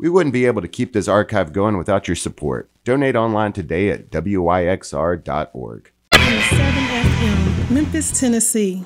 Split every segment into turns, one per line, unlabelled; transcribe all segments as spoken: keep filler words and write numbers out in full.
We wouldn't be able to keep this archive going without your support. Donate online today at W Y X R dot org.
seven F M, Memphis, Tennessee.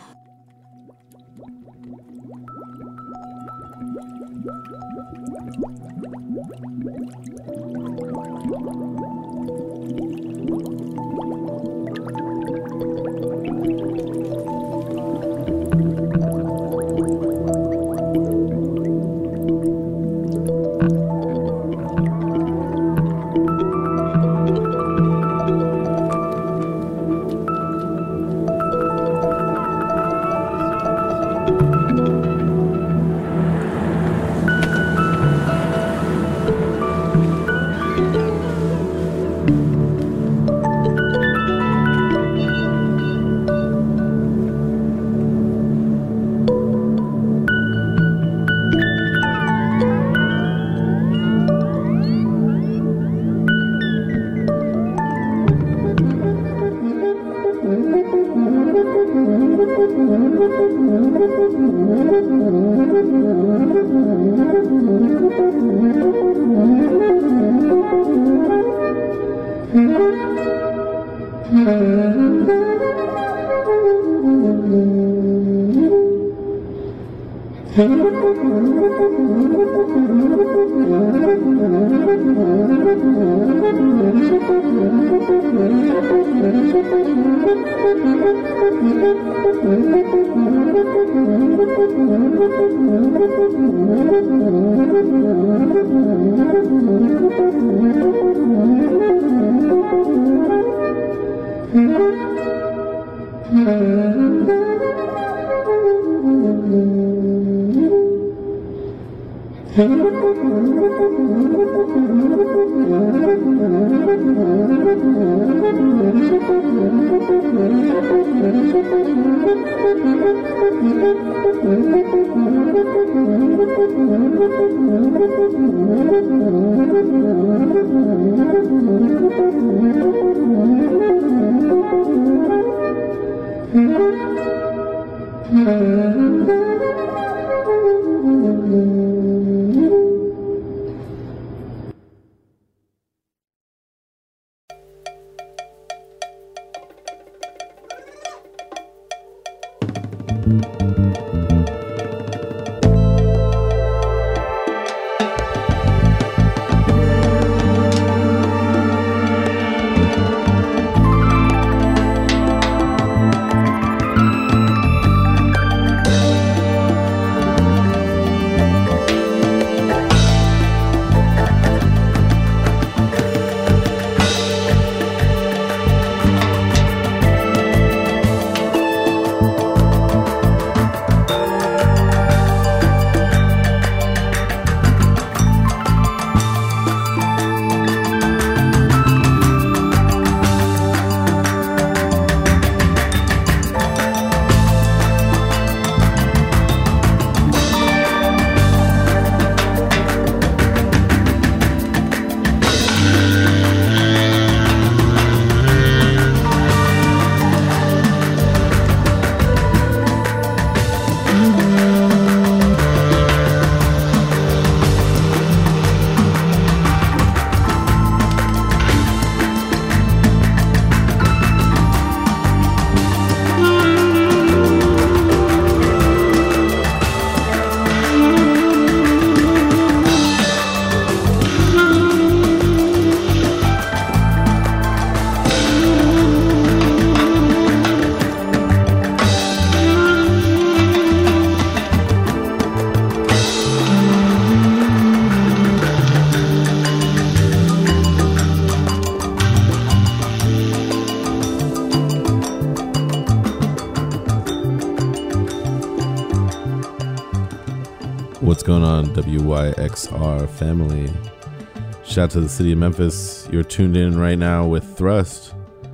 What's going on, W Y X R family? Shout out to the city of Memphis. You're tuned in right now with Thrust,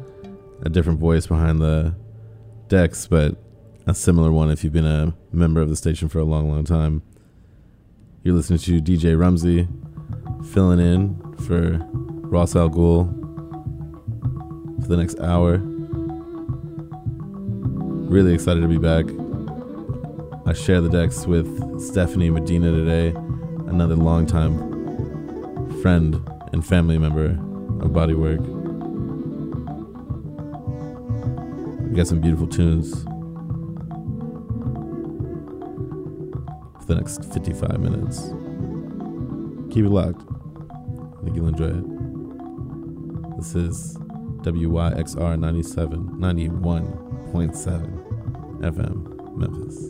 a different voice behind the decks, but a similar one if you've been a member of the station for a long, long time. You're listening to D J Rumsey, filling in for Ross Al Ghul for the next hour. Really excited to be back. I share the decks with Stephanie Medina today, another longtime friend and family member of Bodywork. We got some beautiful tunes for the next fifty-five minutes. Keep it locked. I think you'll enjoy it. This is W Y X R ninety-seven, ninety-one point seven F M, Memphis.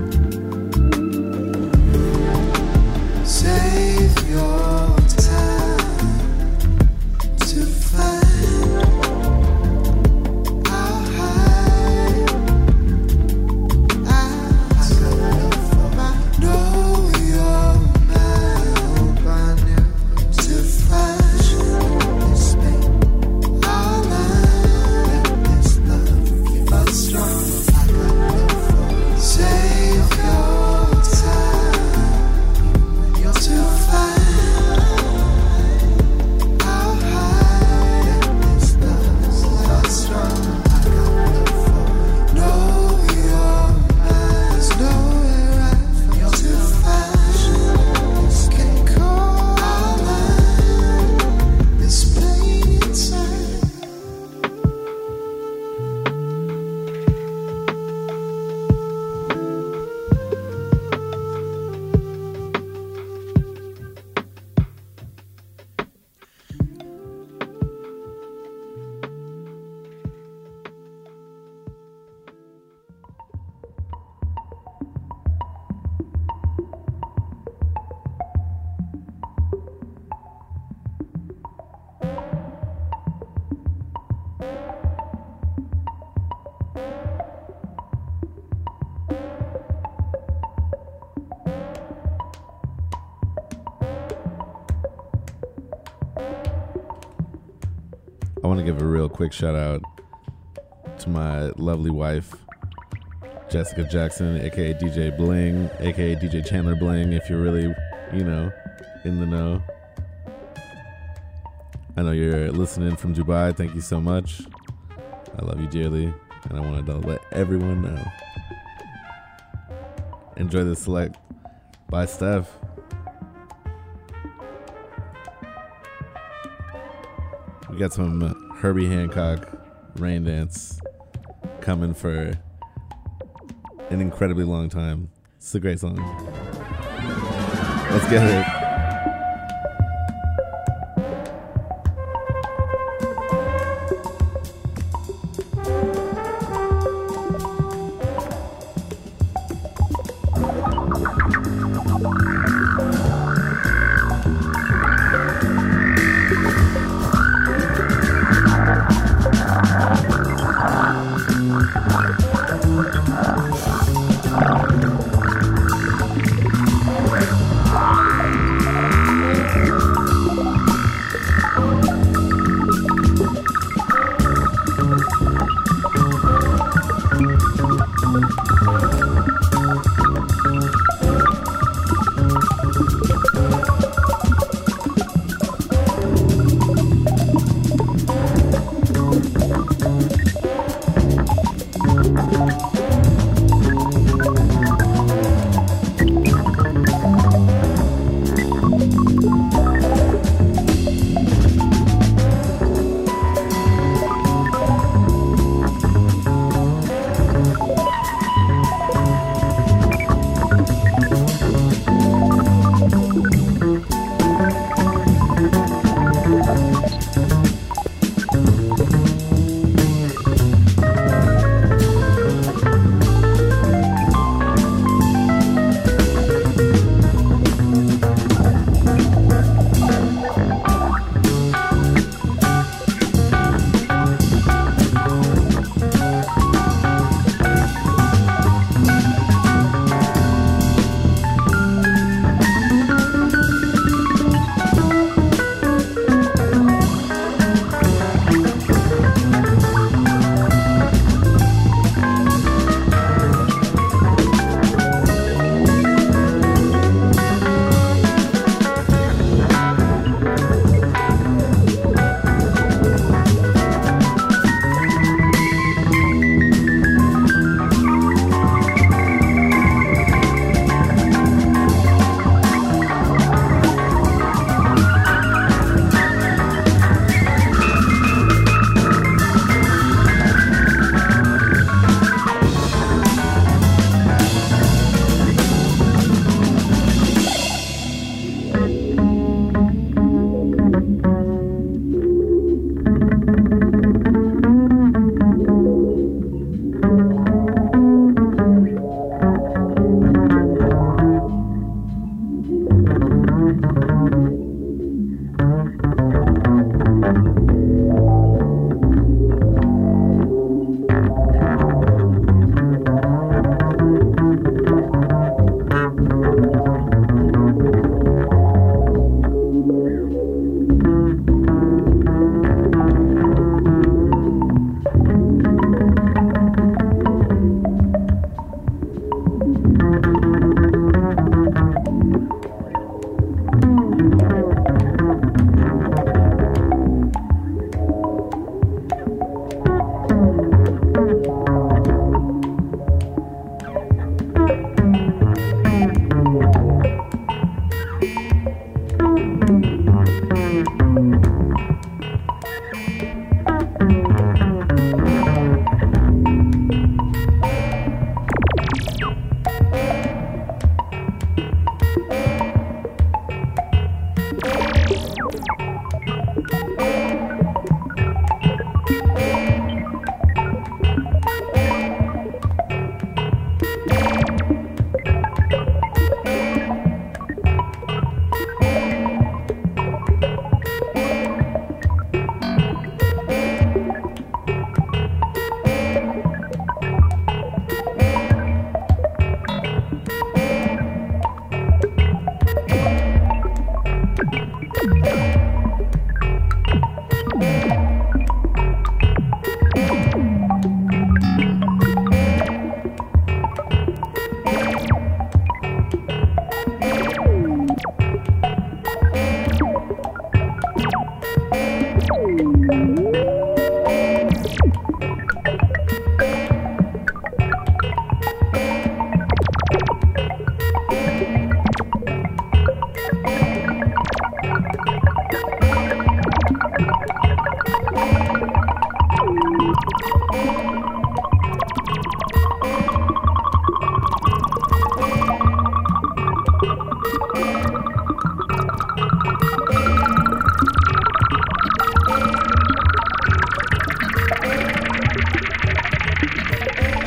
Save your time.
want to give a real quick shout out to my lovely wife, Jessica Jackson, aka D J Bling, aka D J Chandler Bling, if you're really, you know, in the know. I know you're listening from Dubai. Thank you so much. I love you dearly, and I wanted to let everyone know. Enjoy the select by Steph. We got some Herbie Hancock Rain Dance coming for an incredibly long time. It's a great song. Let's get it.
Bye.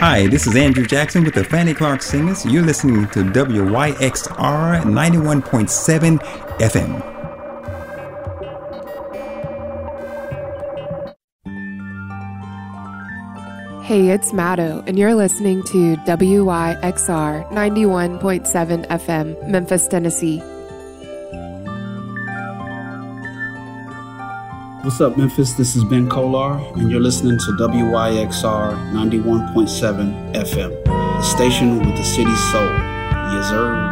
Hi, this is Andrew Jackson with the Fannie Clark Singers. You're listening to W Y X R ninety-one point seven F M.
Hey, it's Maddo, and you're listening to W Y X R ninety-one point seven F M, Memphis, Tennessee.
What's up, Memphis? This is Ben Kolar, and you're listening to W Y X R ninety-one point seven F M, the station with the city's soul. Yes, sir.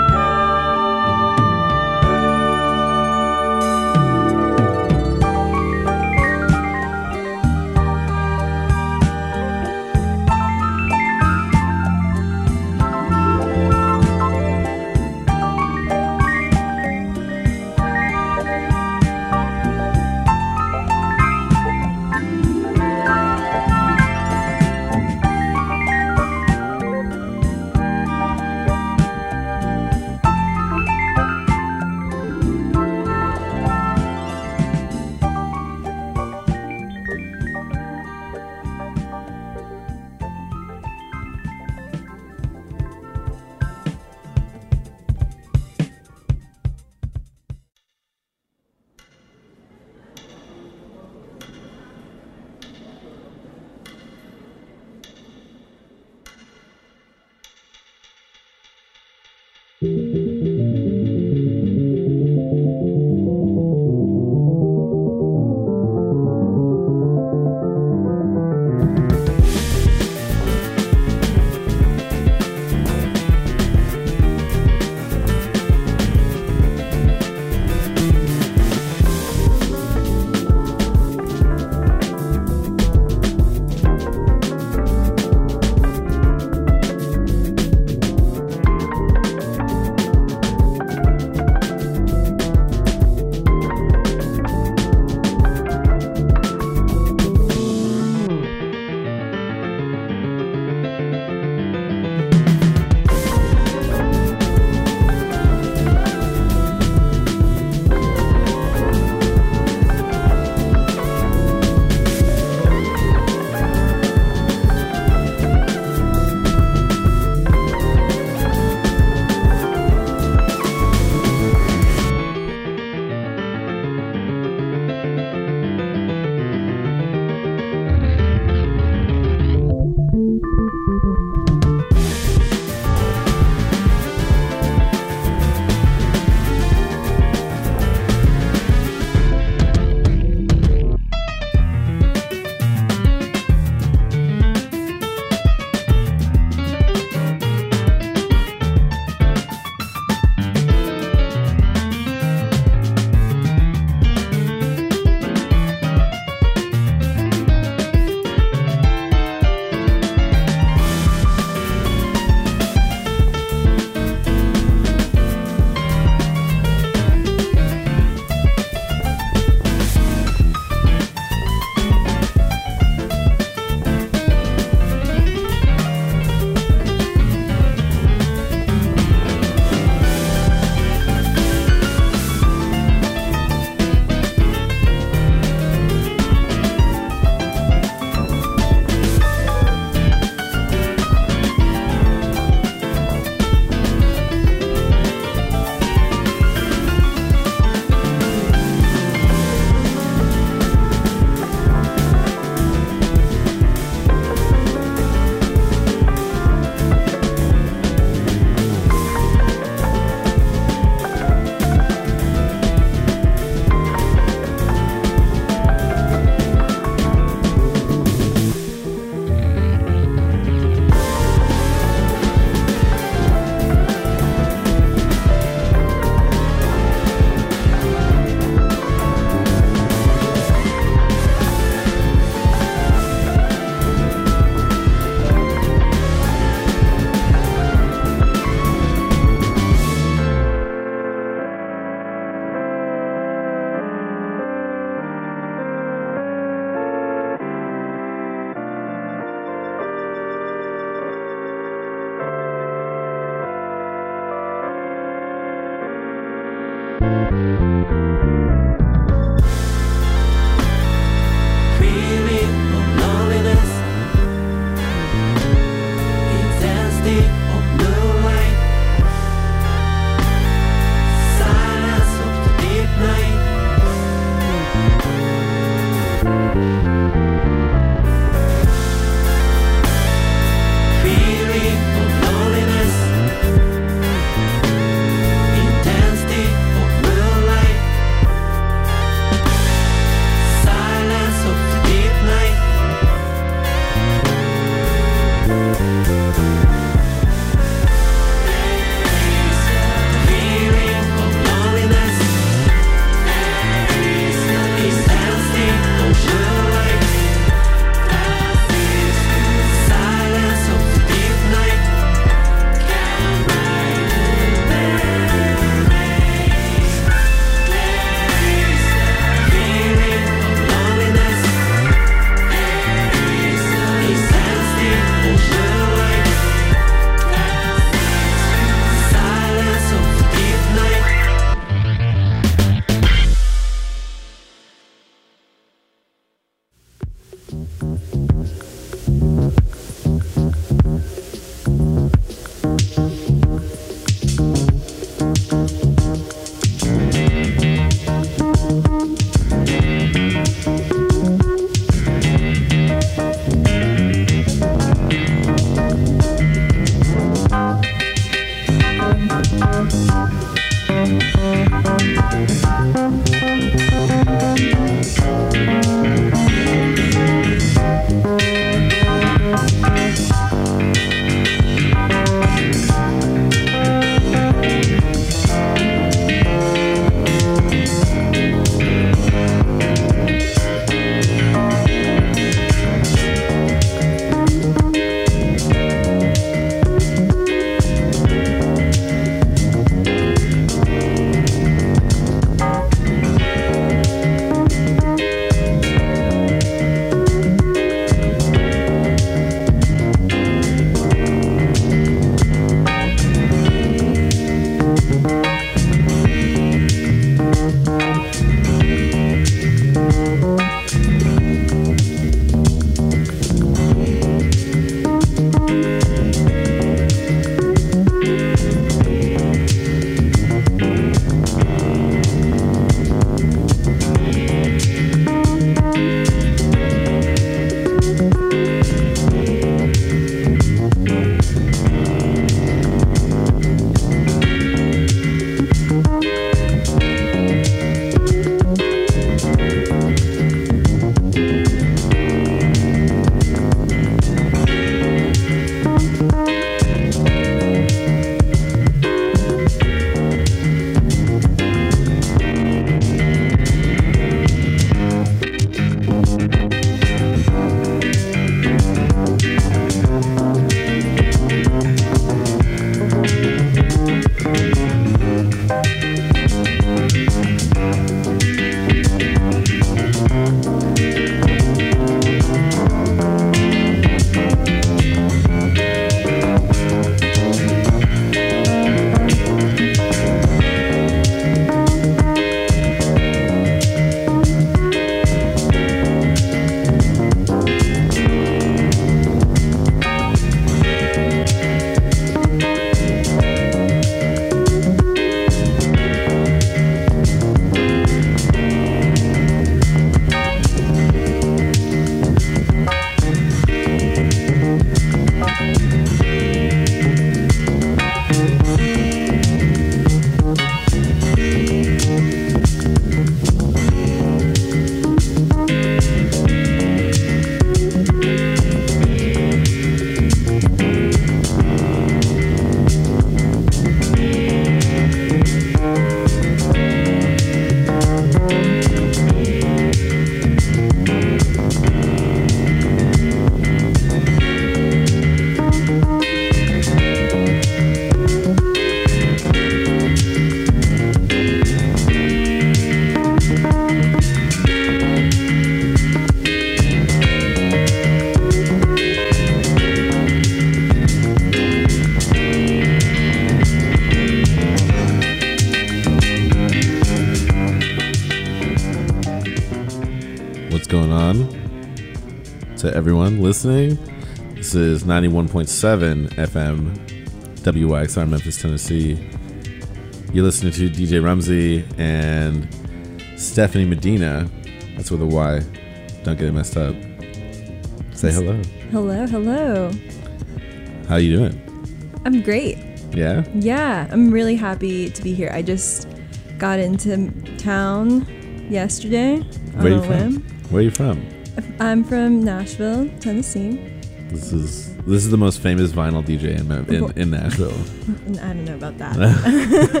everyone listening. This is ninety-one point seven F M, W Y X R Memphis, Tennessee. You're listening to D J Rumsey and Stephanie Medina. That's with a Y. Don't get it messed up. Say hello.
Hello, hello.
How you doing?
I'm great.
Yeah?
Yeah, I'm really happy to be here. I just got into town yesterday.
Where are you
on a
from?
whim.
Where are you from?
I'm from Nashville, Tennessee.
This is this is the most famous vinyl D J in in, in Nashville.
And I don't know about that.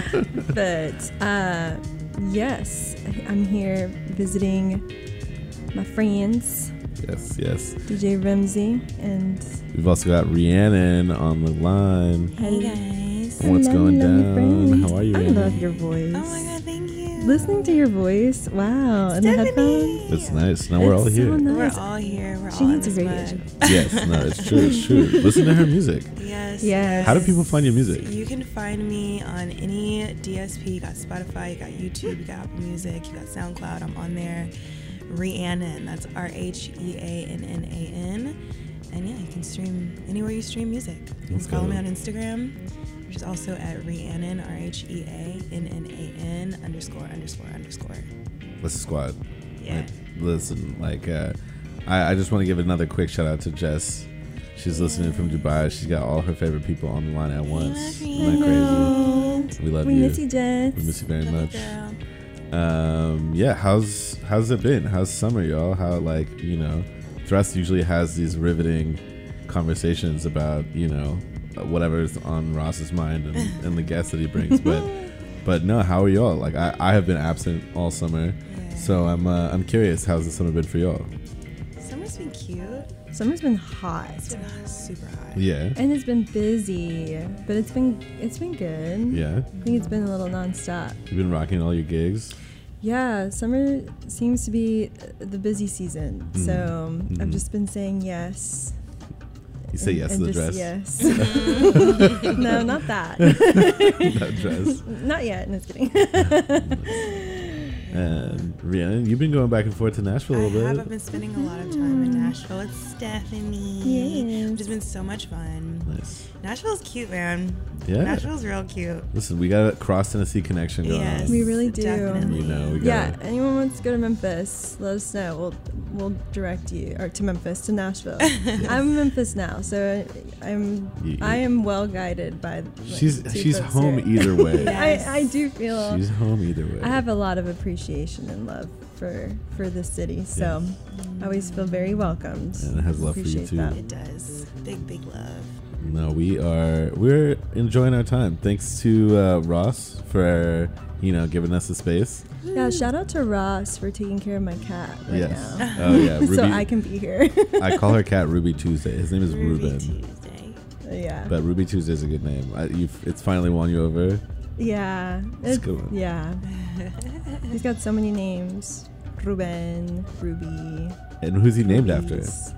But uh, yes, I'm here visiting my friends,
Yes, yes.
D J Rumsey, and
We've also got Rhiannon on the line.
Hey guys.
What's
Hello,
going
lovely
down?
friends.
How are you,
I
Rhiannon?
love your voice.
Oh my god, thank you.
Listening to your voice, wow, and the
Stephanie.
headphones.
It's nice. Now we're all
It's
here.
so nice.
We're all here. We're
She
all
needs
in
a
this
radio
mud.
Yes, no, it's true. It's true. Listen to her music.
Yes.
Yes.
How do people find your music?
You can find me on any D S P. You got Spotify, you got YouTube, you got Apple Music, you got SoundCloud. I'm on there. Rhiannon. That's R H E A N N A N. And yeah, you can stream anywhere you stream music. You can
Let's
follow
go.
me on Instagram, which is also at Rhiannon, R H E A N N A N underscore underscore underscore.
What's the squad?
Yeah.
Like, listen, like, uh, I, I just want to give another quick shout out to Jess. She's listening from Dubai. She's got all her favorite people on the line at once. Isn't that crazy? We love
We
you.
miss you, Jess.
We miss you very
Love you,
much.
girl.
Um, yeah, how's how's it been? How's summer, y'all? How, like, you know, Thrust usually has these riveting conversations about, you know, whatever's on Ross's mind and, and the guests that he brings. But but no, how are y'all? Like, I, I have been absent all summer,
Yeah.
so I'm uh, I'm curious, how's the summer been for y'all?
Summer's been cute.
Summer's been hot.
It's been hot, super hot.
Yeah,
And it's been busy, but it's been it's been good.
yeah.
I think it's been a little nonstop.
You've been rocking all your gigs.
Yeah, summer seems to be the busy season,
Mhm.
so um, I've
Mhm.
just been saying yes.
You say
and-
yes
and
to the
just
dress.
Yes. No, not that.
That dress.
Not yet. No, just kidding.
And Rhiannon, you've been going back and forth to Nashville a
I
little
have.
bit.
I've been spending a lot of time in Nashville with Stephanie.
Yes.
Which has been so much fun.
Nice.
Nashville's cute, man.
Yeah.
Nashville's real cute.
Listen, we got a cross Tennessee connection going
Yes.
on.
We really do.
Definitely.
You know, we got
Yeah, anyone wants to go to Memphis, let us know. We'll we'll direct you or to Memphis, to Nashville. I'm in Memphis now, so I'm
You-
I am well guided by. Like,
She's
two
she's
folks
home
here.
either way.
Yes.
I I do feel
She's home either way.
I have a lot of appreciation and love for for this city, so I always feel very welcomed.
And it has love for you,
Appreciate
too.
that.
It does. Big, big love.
No, we are we're enjoying our time. Thanks to uh, Ross for you know giving us the space.
Yeah, shout out to Ross for taking care of my cat right
Yes.
now.
Oh yeah, Ruby.
so I can be here.
I call her cat Ruby Tuesday. His name is
Ruby
Ruben,
Tuesday.
Yeah.
but Ruby Tuesday is a good name. I, you've, it's finally won you over.
Yeah.
It's a
it-
good one.
Yeah. He's got so many names. Ruben, Ruby.
And who's he named after?
Rubies.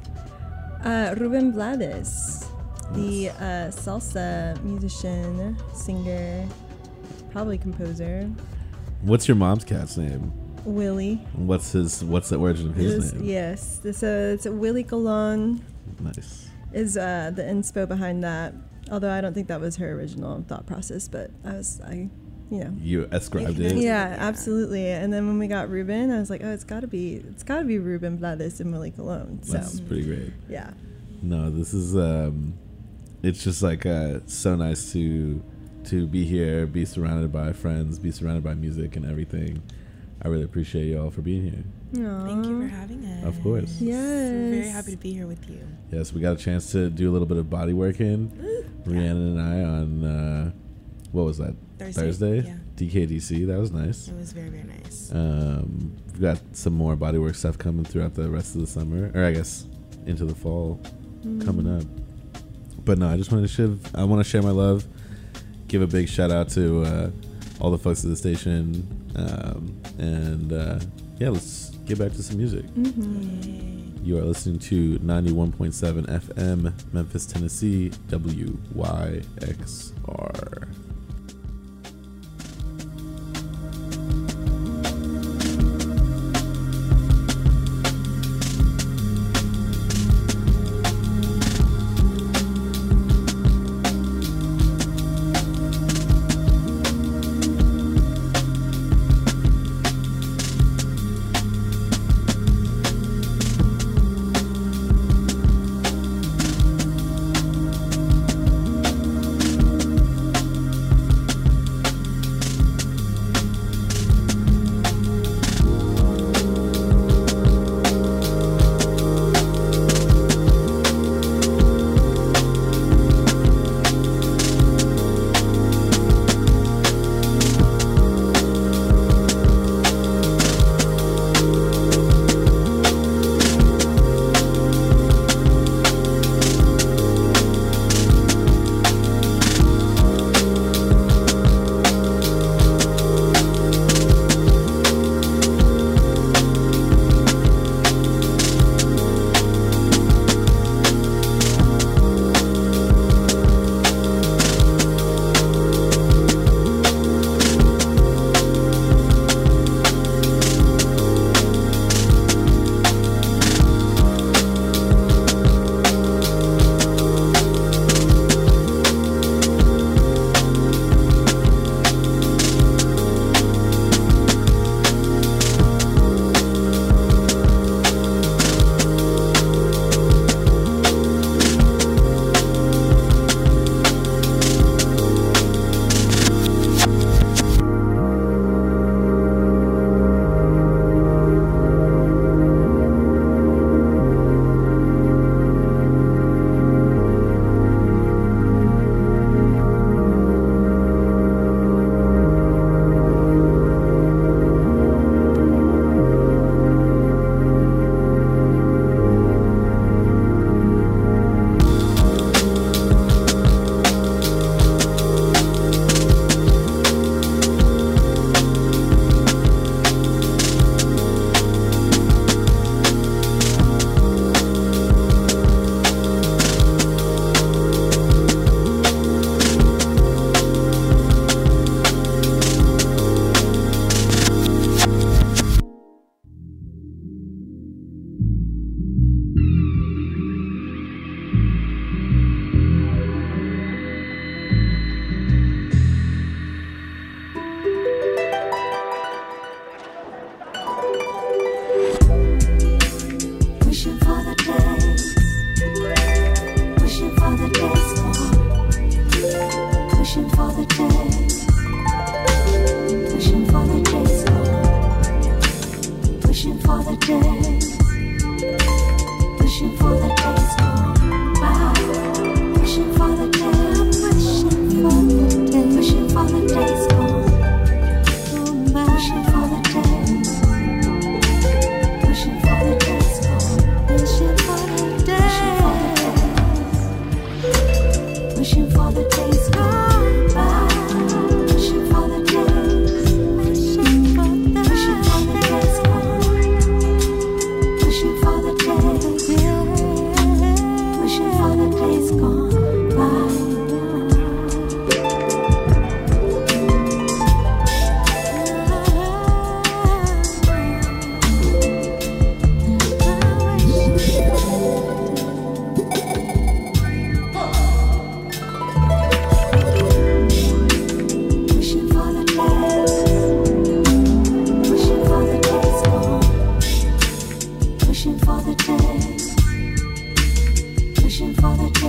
Uh, Ruben Blades, the uh, salsa musician, singer, probably composer.
What's your mom's cat's name?
Willie.
And What's his? What's the origin of his
This-
name?
Yes. This, uh, it's Willie Colon
Nice.
is uh, the inspo behind that. Although I don't think that was her original thought process, but I was, I, you know.
You ascribed
You
it.
can-
Yeah,
Yeah.
absolutely. And then when we got Ruben, I was like, oh, it's got to be, it's got to be Ruben Blades and Willie Colon. So,
That's pretty great.
yeah.
No, this is um, it's just like uh, so nice to to be here, be surrounded by friends, be surrounded by music and everything. I really appreciate y'all for being here.
Thank you for having us.
Of course.
Yes.
We're very happy to be here with you.
Yes, we got a chance to do a little bit of body working. Rhiannon and I on uh, what was that?
Thursday, yeah.
D K D C. That was nice.
It was very, very nice.
Um, we've got some more bodywork stuff coming throughout the rest of the summer, or I guess into the fall coming up. But no, I just wanted to shiv- I want to share my love, give a big shout out to uh, all the folks at the station, um, and uh, yeah, let's get back to some music. You are listening to ninety-one point seven F M, Memphis, Tennessee, W Y X R.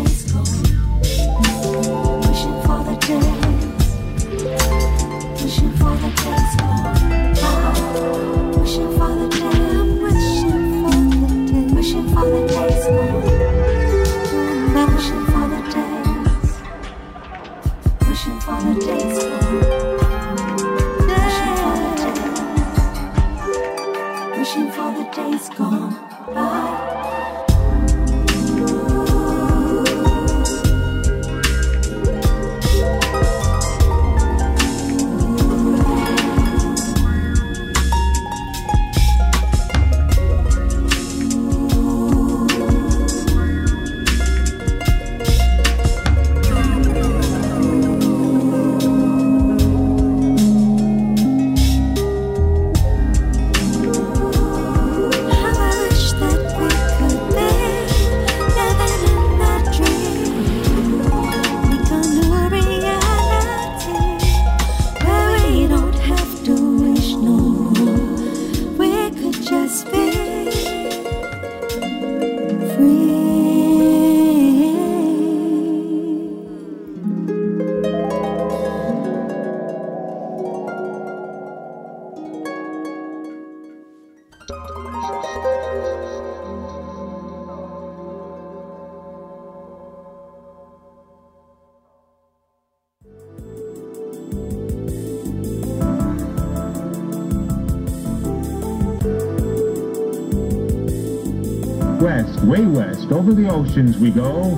West, way west, over the oceans we go.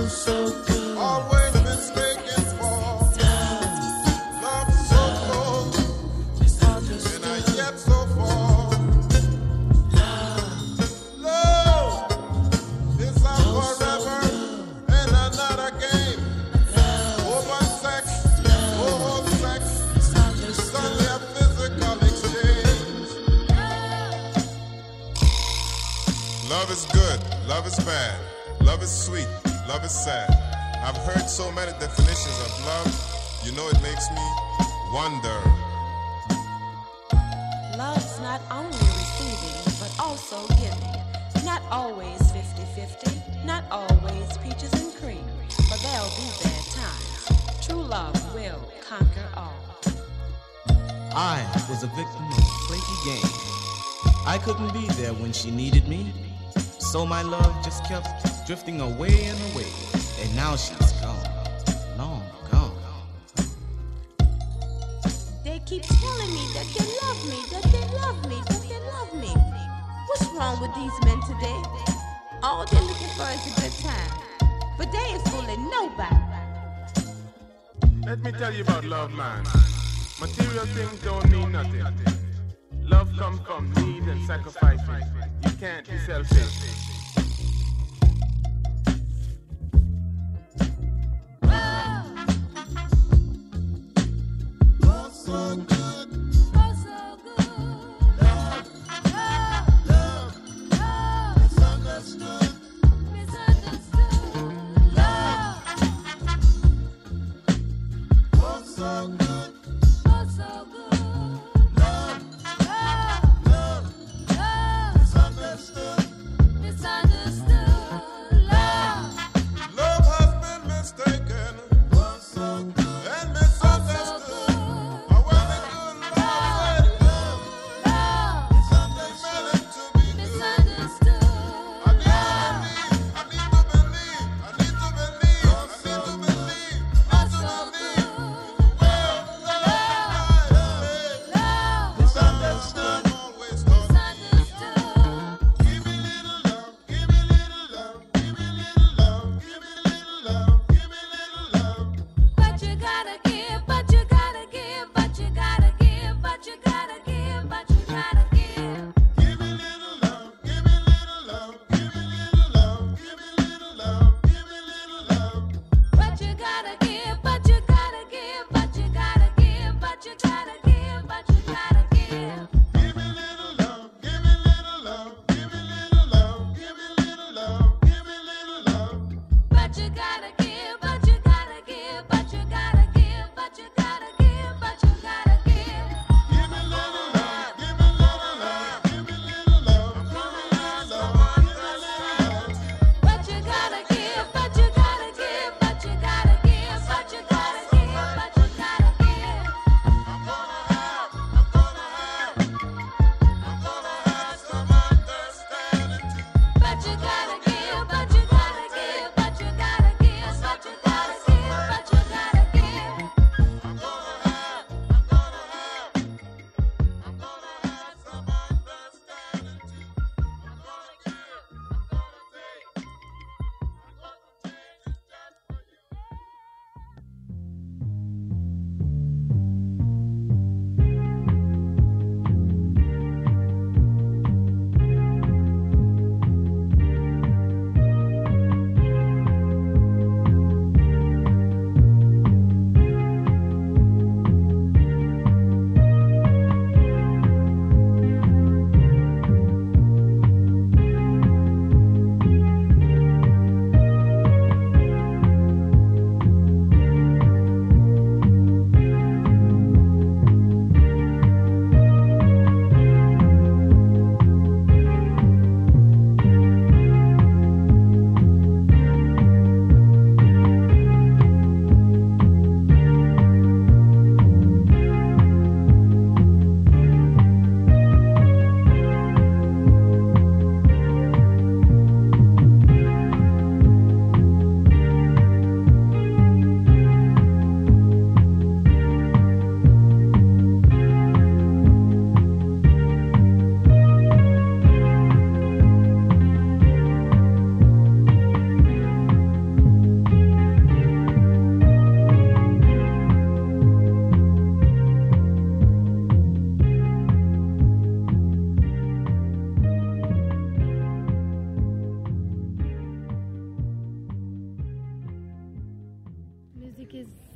so good.
Always mistaken for love so close, and I yet so far. Love is a forever and another game. Over sex, over sex, it's only a physical exchange. Love is good, love is bad, love is sweet, love is sad. I've heard so many definitions of love, you know it makes me wonder.
Love's not only receiving, but also giving. Not always fifty-fifty, not always peaches and cream, but there'll be bad times. True love will conquer all.
I was a victim of a flaky game. I couldn't be there when she needed me, so my love just kept drifting away and away, and now she's gone, long gone.
They keep telling me that they love me, that they love me, that they love me. What's wrong with these men today? All they're looking for is a good time, but they ain't fooling nobody.
Let me tell you about love, man. Material things don't mean nothing. Love comes from need and sacrificing. You can't be selfish.
Love so good,
Oh, so good.
love, love, love, love, misunderstood.
Misunderstood. Love.
Oh, so good,
Oh, so good.
love,
Love.
love,
Love.
misunderstood.
Misunderstood.